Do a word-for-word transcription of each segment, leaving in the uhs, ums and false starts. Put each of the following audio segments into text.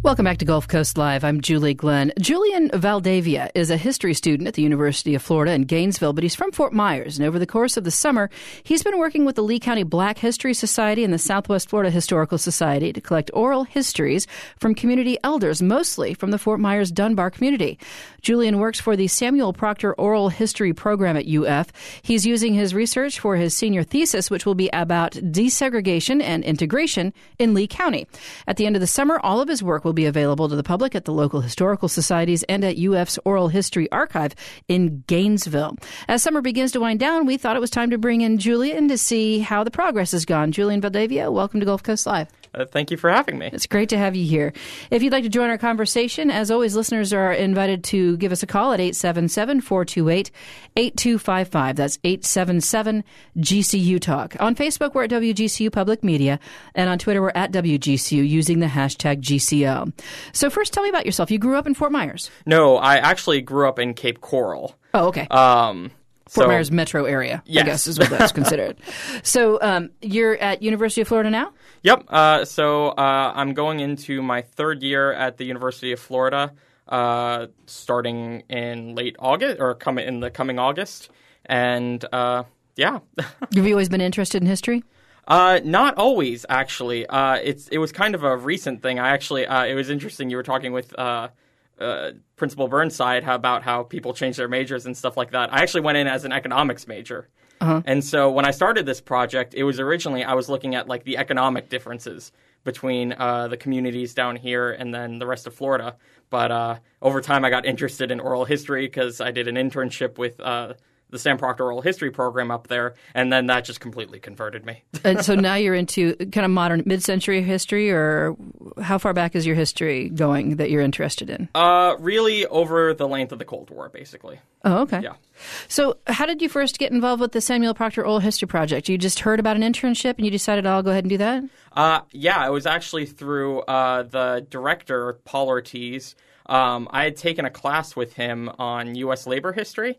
Welcome back to Gulf Coast Live. I'm Julie Glenn. Julian Valdavia is a history student at the University of Florida in Gainesville, but he's from Fort Myers. And over the course of the summer, he's been working with the Lee County Black History Society and the Southwest Florida Historical Society to collect oral histories from community elders, mostly from the Fort Myers Dunbar community. Julian works for the Samuel Proctor Oral History Program at U F. He's using his research for his senior thesis, which will be about desegregation and integration in Lee County. At the end of the summer, all of his work will be available to the public at the local historical societies and at U F's Oral History Archive in Gainesville. As summer begins to wind down, we thought it was time to bring in Julian to see how the progress has gone. Julian Valdavia, welcome to Gulf Coast Live. Uh, thank you for having me. It's great to have you here. If you'd like to join our conversation, as always, listeners are invited to give us a call at eight seven seven, four two eight, eight two five five. That's eight seven seven G C U Talk. On Facebook, we're at W G C U Public Media, and on Twitter, we're at W G C U using the hashtag G C O. So first, tell me about yourself. You grew up in Fort Myers? No, I actually grew up in Cape Coral. Oh, okay. Um, Fort so, Myers metro area, yes. I guess is what that's considered. So um, you're at University of Florida now? Yep. Uh, so uh, I'm going into my third year at the University of Florida, uh, starting in late August or coming in the coming August, and uh, yeah. Have you always been interested in history? Uh, not always, actually. Uh, it's it was kind of a recent thing. I actually uh, it was interesting. You were talking with uh, uh, Principal Burnside how, about how people change their majors and stuff like that. I actually went in as an economics major. Uh-huh. And so when I started this project, it was originally I was looking at like the economic differences between uh, the communities down here and then the rest of Florida. But uh, over time, I got interested in oral history because I did an internship with uh, the Sam Proctor Oral History Program up there, and then that just completely converted me. And so now you're into kind of modern mid-century history, or how far back is your history going that you're interested in? Uh, really over the length of the Cold War, basically. Oh, okay. Yeah. So how did you first get involved with the Samuel Proctor Oral History Project? You just heard about an internship and you decided, I'll go ahead and do that? Uh, yeah, it was actually through uh, the director, Paul Ortiz. Um, I had taken a class with him on U S labor history.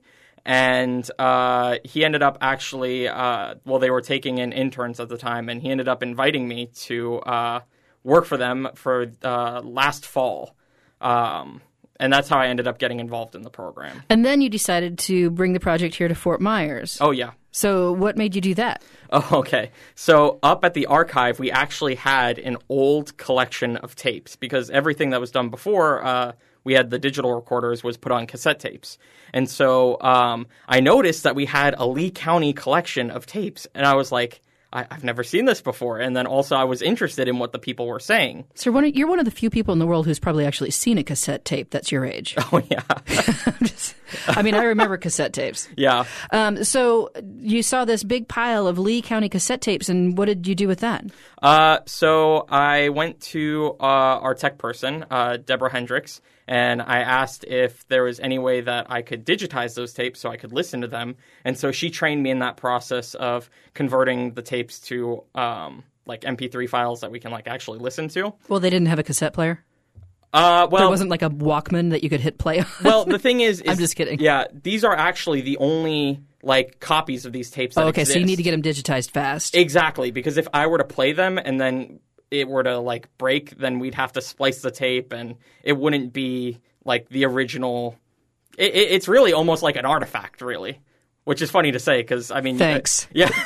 And uh, he ended up actually, uh, well, they were taking in interns at the time, and he ended up inviting me to uh, work for them for uh, last fall. Um, and that's how I ended up getting involved in the program. And then you decided to bring the project here to Fort Myers. Oh, yeah. So what made you do that? Oh, okay. So up at the archive, we actually had an old collection of tapes because everything that was done before uh, we had the digital recorders was put on cassette tapes. And so um, I noticed that we had a Lee County collection of tapes. And I was like, I- I've never seen this before. And then also I was interested in what the people were saying. So one of, you're one of the few people in the world who's probably actually seen a cassette tape that's your age. Oh, yeah. Just, I mean, I remember cassette tapes. Yeah. Um, so you saw this big pile of Lee County cassette tapes, and what did you do with that? Uh, so I went to uh, our tech person, uh, Deborah Hendricks, and I asked if there was any way that I could digitize those tapes so I could listen to them. And so she trained me in that process of converting the tapes to um, like M P three files that we can like actually listen to. Well, they didn't have a cassette player? Uh, well, there wasn't like a Walkman that you could hit play on? Well, the thing is, is... I'm just kidding. Yeah, these are actually the only like copies of these tapes that oh, okay, exist. So you need to get them digitized fast. Exactly, because if I were to play them and then it were to like break, then we'd have to splice the tape and it wouldn't be like the original. It, it, it's really almost like an artifact, really, which is funny to say because, I mean... Thanks. Uh, yeah.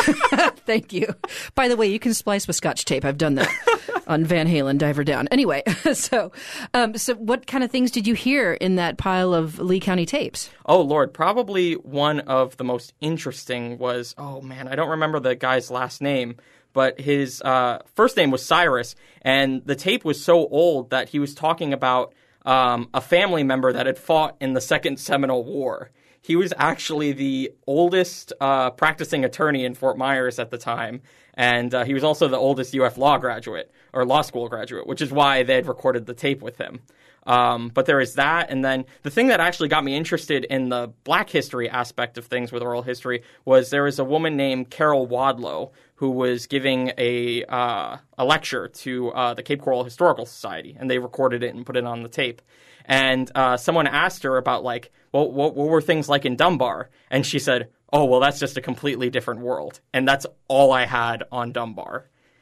Thank you. By the way, you can splice with Scotch tape. I've done that on Van Halen, Diver Down. Anyway, so um, so what kind of things did you hear in that pile of Lee County tapes? Oh, Lord. Probably one of the most interesting was, oh, man, I don't remember the guy's last name, but his uh, first name was Cyrus, and the tape was so old that he was talking about um, a family member that had fought in the Second Seminole War. He was actually the oldest uh, practicing attorney in Fort Myers at the time, and uh, he was also the oldest U F law graduate, or law school graduate, which is why they had recorded the tape with him. Um, but there is that, and then the thing that actually got me interested in the Black history aspect of things with oral history was there was a woman named Carol Wadlow who was giving a uh, a lecture to uh, the Cape Coral Historical Society, and they recorded it and put it on the tape. And uh, someone asked her about, like, well, what, what were things like in Dunbar? And she said, oh, well, that's just a completely different world. And that's all I had on Dunbar.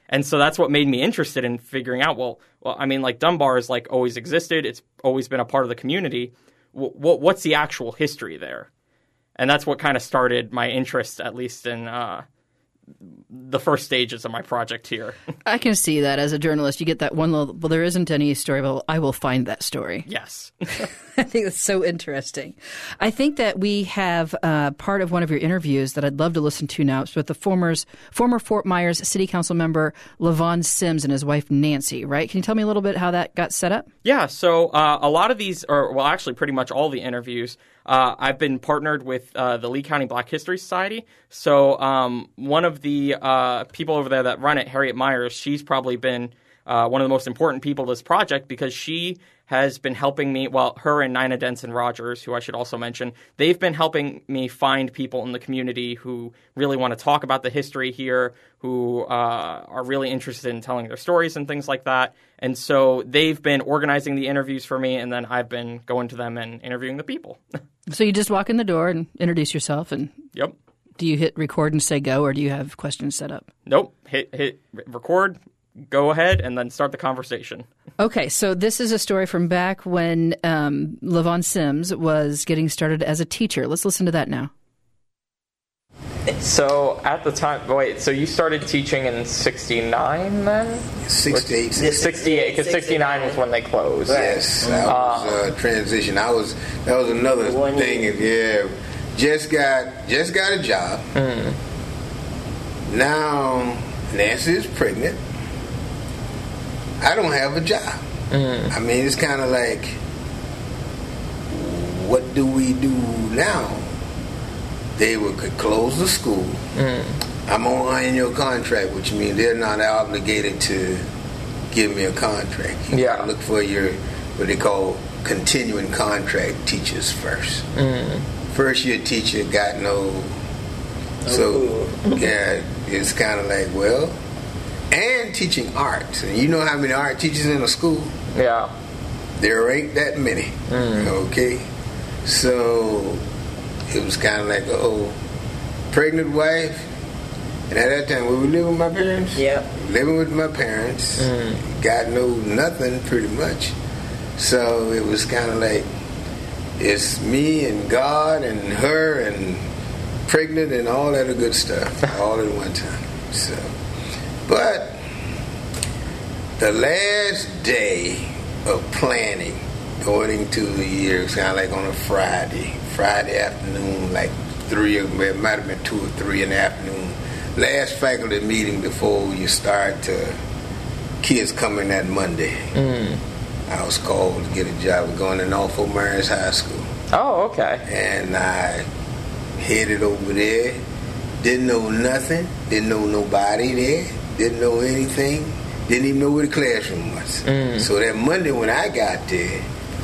And so that's what made me interested in figuring out, well, well, I mean, like Dunbar has like always existed. It's always been a part of the community. W- w- what's the actual history there? And that's what kind of started my interest, at least in uh, the first stages of my project here. I can see that as a journalist. You get that one little, well, there isn't any story, but I will find that story. Yes. I think that's so interesting. I think that we have uh, part of one of your interviews that I'd love to listen to now. It's with the former's, former Fort Myers City Council member Levon Sims and his wife Nancy, right? Can you tell me a little bit how that got set up? Yeah, so uh, a lot of these, or well, actually pretty much all the interviews, uh, I've been partnered with uh, the Lee County Black History Society. So um, one of the uh, people over there that run it, Harriet Myers, she's probably been uh, one of the most important people to this project because she has been helping me, well, her and Nina Denson Rogers, who I should also mention, they've been helping me find people in the community who really want to talk about the history here, who uh, are really interested in telling their stories and things like that. And so they've been organizing the interviews for me, and then I've been going to them and interviewing the people. So you just walk in the door and introduce yourself, and Yep. Do you hit record and say go, or do you have questions set up? Nope. Hit hit record, go ahead, and then start the conversation. Okay, so this is a story from back when um, Levon Sims was getting started as a teacher. Let's listen to that now. So at the time, wait, so you started teaching in sixty-nine then? sixty-eight. sixty-eight, because sixty-nine was when they closed. Yes, that was uh, transition. I was, that was another One thing. year. Yeah, just got, just got a job. Mm. Now, Nancy is pregnant. I don't have a job. Mm. I mean, it's kind of like, what do we do now? They would could close the school. Mm. I'm on annual contract, which means they're not obligated to give me a contract. You Yeah. gotta look for your, what they call continuing contract teachers first. Mm. First year teacher got no, so yeah, it's kind of like, well, and teaching art. And you know how many art teachers in a school? Yeah. There ain't that many. Mm. Okay, so it was kind of like, oh, pregnant wife. And at that time, we were living with my parents. Yeah. Living with my parents. Mm. Got no nothing, pretty much. So it was kind of like, it's me and God and her and pregnant and all that good stuff, all at one time. So, but the last day of planning, going into the year, it's kind of like on a Friday, Friday afternoon, like three, it might have been two or three in the afternoon. Last faculty meeting before you start to, kids coming that Monday. Mm. I was called to get a job going to North Fort Myers High School. Oh, okay. And I headed over there. Didn't know nothing. Didn't know nobody there. Didn't know anything. Didn't even know where the classroom was. Mm. So that Monday when I got there,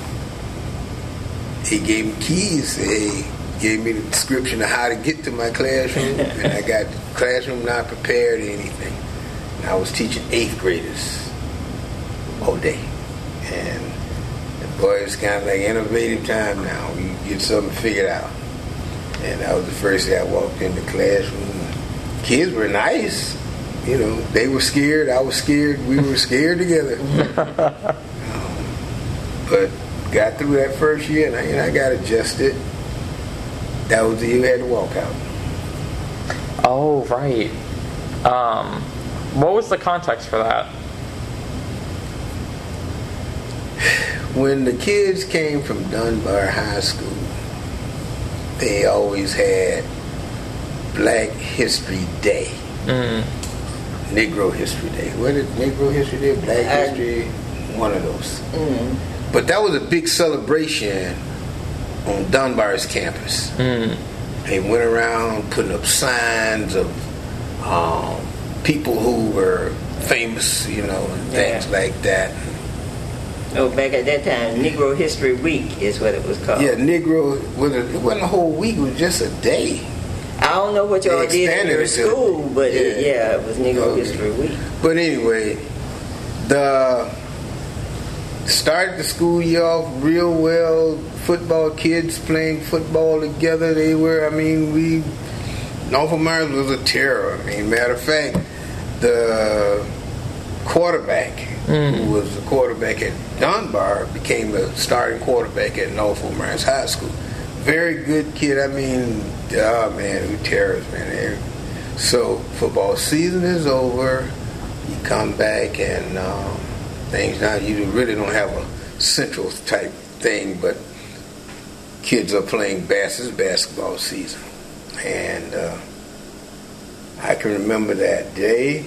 he gave me keys. He gave me the description of how to get to my classroom. And I got the classroom not prepared or anything. And I was teaching eighth graders all day. And boy, it's kind of like innovative time now. You get something figured out. And that was the first day I walked in the classroom. Kids were nice. You know, they were scared. I was scared. We were scared together. um, but got through that first year, and I, and I got adjusted. That was the year we had to walk out. Oh, right. Um, what was the context for that? When the kids came from Dunbar High School, they always had Black History Day. Mm. Negro History Day. What is Negro History Day? Black I, History, one of those. Mm. But that was a big celebration on Dunbar's campus. Mm. They went around putting up signs of um, people who were famous, you know, and things Yeah. like that. Oh, back at that time, Negro History Week is what it was called. Yeah, Negro, it wasn't a whole week, it was just a day. I don't know what y'all They did in expanded your it to- school, but yeah. it, yeah, it was Negro Okay. History Week. But anyway, the started the school year off real well. Football kids playing football together. They were, I mean, we, North Fort Myers was a terror. I mean, matter of fact, the quarterback, mm. who was the quarterback at Dunbar, became the starting quarterback at Norfolk Myers High School. Very good kid. I mean, oh man, we terrorists, man. So football season is over. You come back and um, things now. You really don't have a central type thing, but kids are playing bas- basketball season, and uh, I can remember that day.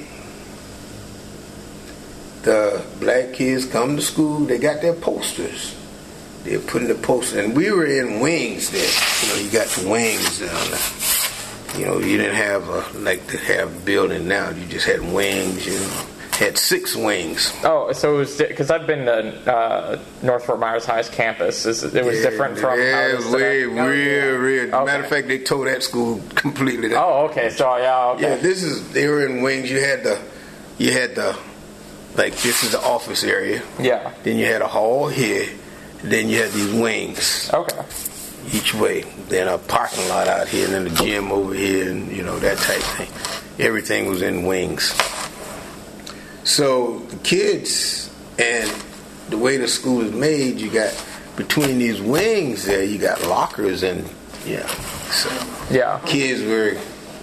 The black kids come to school. They got their posters. They're putting the posters, and we were in wings there. You know, you got the wings down there. You know, you didn't have a, like they have a building now. You just had wings. You know, had six wings. Oh, so it was because I've been to uh, North Fort Myers High's campus. Is it was yeah, different from yeah, how it was today? real, real, real. Okay. Matter of fact, they tore that school completely down. Oh, okay. So yeah, okay. Yeah, this is they were in wings. You had the, you had the, like this is the office area. Yeah. Then you had a hall here. Then you had these wings. Okay. Each way. Then a parking lot out here, and then the gym over here, and you know that type of thing. Everything was in wings. So the kids and the way the school is made, you got between these wings there, you got lockers and yeah. So yeah, kids were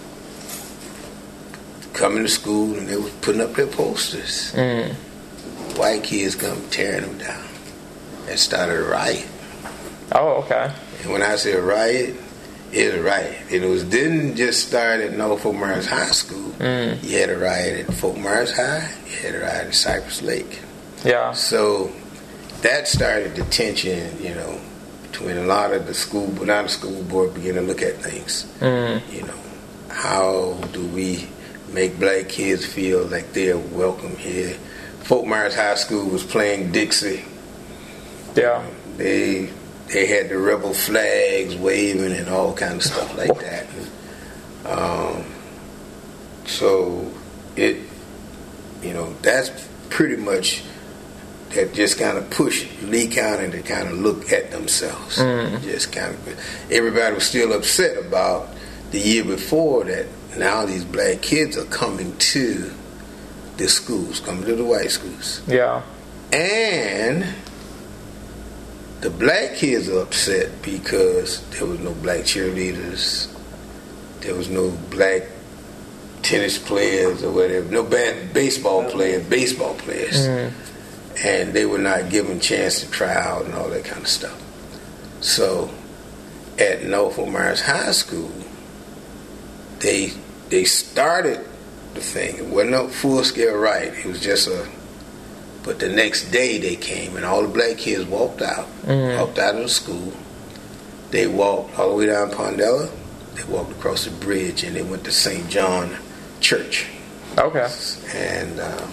coming to school and they were putting up their posters. Mm. White kids come tearing them down. That started a riot. Oh, okay. And when I say a riot, it was a riot. And it was didn't just start at Norfolk Myers High School. Mm. You had a riot at Fort Myers High. You had a riot at Cypress Lake. Yeah. So that started the tension, you know, between a lot of the school, but now the school board began to look at things. Mm. You know, how do we make black kids feel like they're welcome here? Fort Myers High School was playing Dixie. Yeah. They they had the rebel flags waving and all kind of stuff like that. Um, so it, you know, that's pretty much that just kind of pushed Lee County to kind of look at themselves. Mm. Just kind of, everybody was still upset about the year before that. Now these black kids are coming to the schools, coming to the white schools. Yeah. And the black kids are upset because there was no black cheerleaders, there was no black tennis players or whatever, no bad baseball players, baseball players. Mm. And they were not given a chance to try out and all that kind of stuff. So at Norfolk Myers High School, they they started the thing. It wasn't a full-scale riot. It was just a... But the next day they came and all the black kids walked out, mm. walked out of the school. They walked all the way down Pondella. They walked across the bridge and they went to Saint John Church. Okay. And um,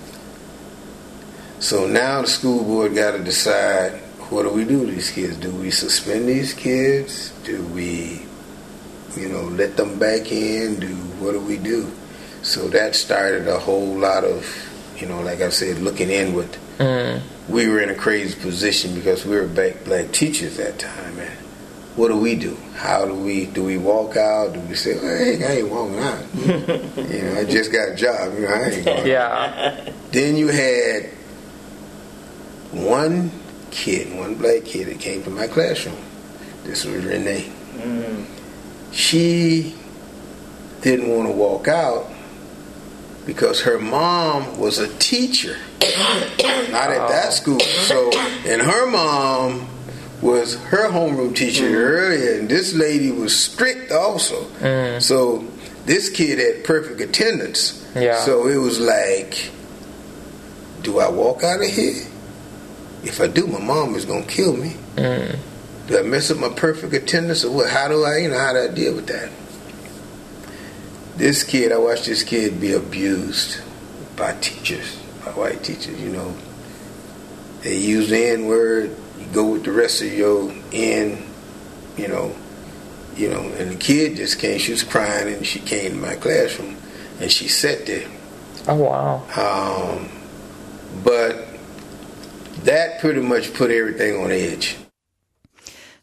so now the school board got to decide, what do we do to these kids? Do we suspend these kids? Do we, you know, let them back in? Do what do we do? So that started a whole lot of, you know, like I said, looking inward. Mm. We were in a crazy position because we were black, black teachers at that time. And what do we do? How do we, do we walk out? Do we say, well, hey, I ain't walking out. You know, I just got a job. You know, I ain't going yeah. out. Then you had one kid, one black kid that came to my classroom. This was Renee. Mm. She didn't want to walk out because her mom was a teacher, not at that school. So, and her mom was her homeroom teacher mm. earlier, and this lady was strict also. Mm. So this kid had perfect attendance. Yeah. So it was like, do I walk out of here? If I do, my mom is gonna kill me. Mm. Do I mess up my perfect attendance, or what? How do I, you know, how do I deal with that? This kid, I watched this kid be abused by teachers, by white teachers. You know, they use the N word. You go with the rest of your N, you know, you know. And the kid just came. She was crying, and she came to my classroom, and she sat there. Oh wow! Um, but that pretty much put everything on edge.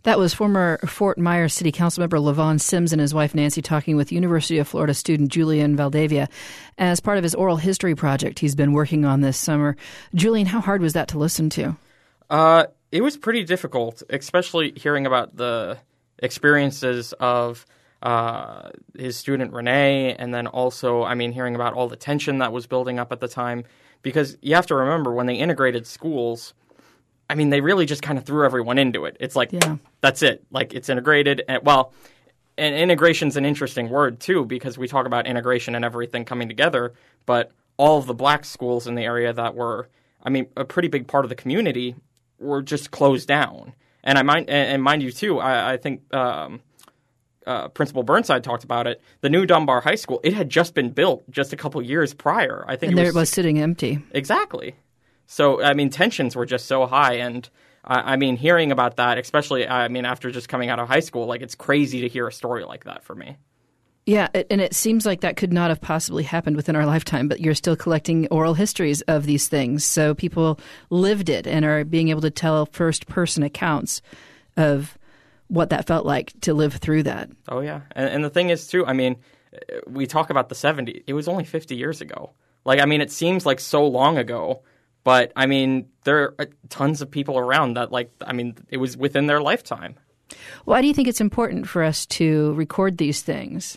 That was former Fort Myers City Council member Levon Sims and his wife Nancy talking with University of Florida student Julian Valdavia as part of his oral history project he's been working on this summer. Julian, how hard was that to listen to? Uh, it was pretty difficult, especially hearing about the experiences of uh, his student Renee, and then also, I mean, hearing about all the tension that was building up at the time. Because you have to remember, when they integrated schools, I mean, they really just kind of threw everyone into it. It's like, yeah. That's it. Like, it's integrated. And, well, and integration's an interesting word, too, because we talk about integration and everything coming together. But all of the black schools in the area that were, I mean, a pretty big part of the community were just closed down. And I mind, and mind you, too, I, I think um, uh, Principal Burnside talked about it. The new Dunbar High School, it had just been built just a couple years prior. I think and it there was, it was sitting empty. Exactly. So, I mean, tensions were just so high. And, uh, I mean, hearing about that, especially, I mean, after just coming out of high school, like, it's crazy to hear a story like that for me. Yeah, and it seems like that could not have possibly happened within our lifetime, but you're still collecting oral histories of these things. So people lived it and are being able to tell first-person accounts of what that felt like to live through that. Oh, yeah. And, and the thing is, too, I mean, we talk about the seventies. It was only fifty years ago. Like, I mean, it seems like so long ago. But, I mean, there are tons of people around that, like, I mean, it was within their lifetime. Why do you think it's important for us to record these things?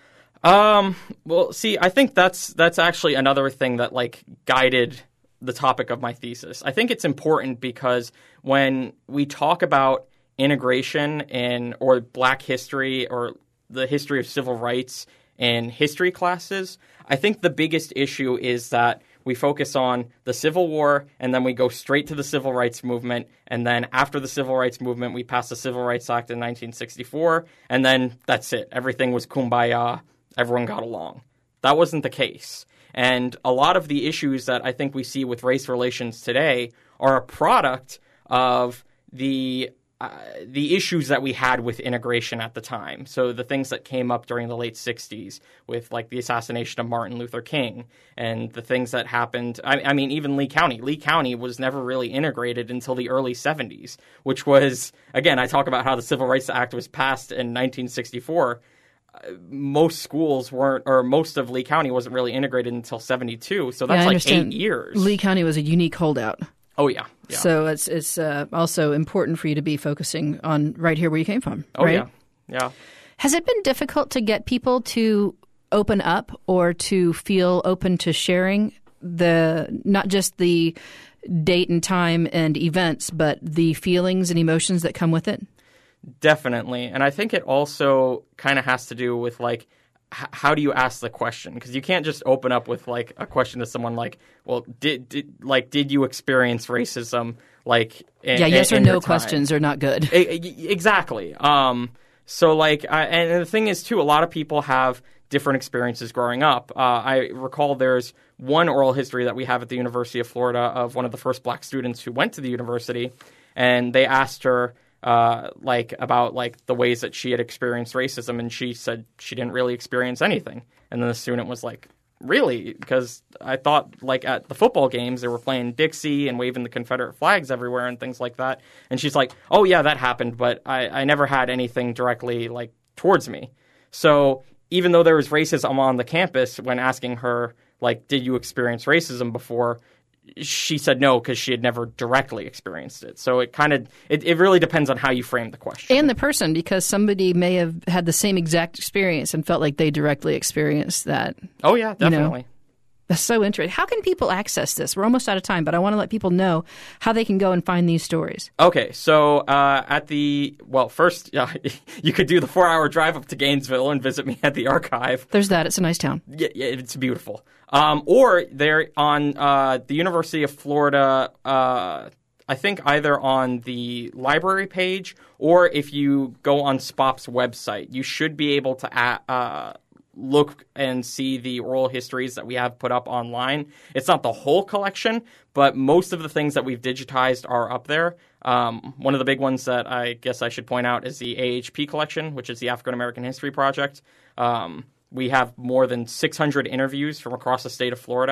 Um, well, see, I think that's that's actually another thing that, like, guided the topic of my thesis. I think it's important because when we talk about integration in or black history or the history of civil rights in history classes, I think the biggest issue is that we focus on the Civil War, and then we go straight to the Civil Rights Movement, and then after the Civil Rights Movement, we pass the Civil Rights Act in nineteen sixty-four, and then that's it. Everything was kumbaya. Everyone got along. That wasn't the case. And a lot of the issues that I think we see with race relations today are a product of the Uh, the issues that we had with integration at the time. So the things that came up during the late sixties with, like, the assassination of Martin Luther King and the things that happened. I, I mean, even Lee County. Lee County was never really integrated until the early seventies, which was, again, I talk about how the Civil Rights Act was passed in nineteen sixty-four. Uh, most schools weren't, or most of Lee County wasn't really integrated until seventy-two. So that's yeah, like eight years. Lee County was a unique holdout. Oh, yeah. yeah. So it's it's uh, also important for you to be focusing on right here where you came from, oh, right? yeah. Yeah. Has it been difficult to get people to open up or to feel open to sharing the not just the date and time and events, but the feelings and emotions that come with it? Definitely. And I think it also kind of has to do with, like, how do you ask the question? Because you can't just open up with, like, a question to someone like, well, did, did like did you experience racism? Like, in, yeah, yes in, or in no questions are not good. Exactly. Um, so, like, I, and the thing is, too, a lot of people have different experiences growing up. Uh, I recall there's one oral history that we have at the University of Florida of one of the first black students who went to the university, and they asked her, Uh, like about like the ways that she had experienced racism, and she said she didn't really experience anything. And then the student was like, "Really?" Because I thought like at the football games they were playing Dixie and waving the Confederate flags everywhere and things like that. And she's like, "Oh yeah, that happened, but I, I never had anything directly like towards me." So even though there was racism on the campus, when asking her like, "Did you experience racism before?" she said no because she had never directly experienced it. So it kind of it, it really depends on how you frame the question. And the person, because somebody may have had the same exact experience and felt like they directly experienced that. Oh, yeah, definitely. You know? That's so interesting. How can people access this? We're almost out of time, but I want to let people know how they can go and find these stories. Okay, so uh, at the, well, first, uh, you could do the four-hour drive up to Gainesville and visit me at the archive. There's that. It's a nice town. Yeah, yeah it's beautiful. Um, or they're on uh, the University of Florida, uh, I think either on the library page or if you go on S P O P's website, you should be able to add, uh, look and see the oral histories that we have put up online. It's not the whole collection, but most of the things that we've digitized are up there. Um, one of the big ones that I guess I should point out is the A H P collection, which is the African American History Project. Um, we have more than six hundred interviews from across the state of Florida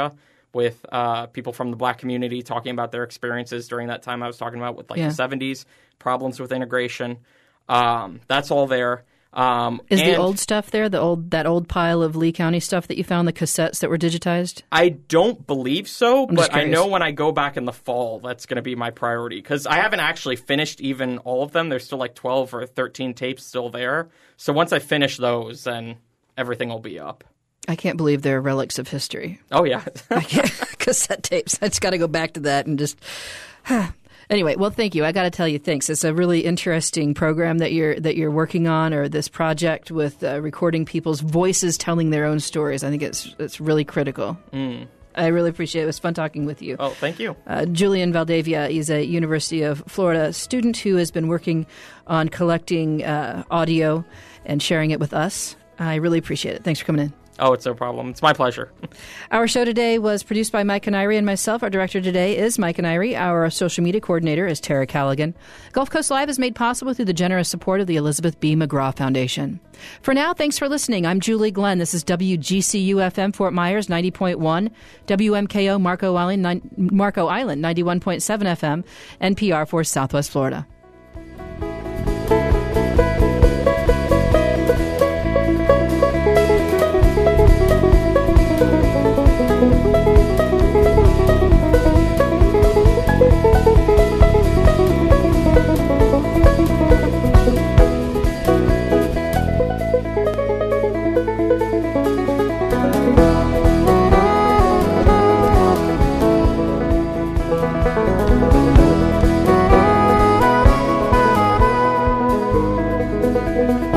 with uh, people from the black community talking about their experiences during that time I was talking about with like Yeah. the seventies, problems with integration. Um, that's all there. Um, Is the and old stuff there, the old that old pile of Lee County stuff that you found, the cassettes that were digitized? I don't believe so, just but I curious. know when I go back in the fall, that's going to be my priority because I haven't actually finished even all of them. There's still like twelve or thirteen tapes still there. So once I finish those, then everything will be up. I can't believe they're relics of history. Oh, yeah. I can't, cassette tapes. I just got to go back to that and just. Anyway, well, thank you. I got to tell you, thanks. It's a really interesting program that you're that you're working on, or this project with uh, recording people's voices telling their own stories. I think it's it's really critical. Mm. I really appreciate it. It was fun talking with you. Oh, thank you. Uh, Julian Valdavia is a University of Florida student who has been working on collecting uh, audio and sharing it with us. I really appreciate it. Thanks for coming in. Oh, it's no problem. It's my pleasure. Our show today was produced by Mike Canary and myself. Our director today is Mike Canary. Our social media coordinator is Tara Callaghan. Gulf Coast Live is made possible through the generous support of the Elizabeth B. McGraw Foundation. For now, thanks for listening. I'm Julie Glenn. This is W G C U F M Fort Myers ninety point one, W M K O Marco Island, Marco Island ninety-one point seven F M, N P R for Southwest Florida. Thank you.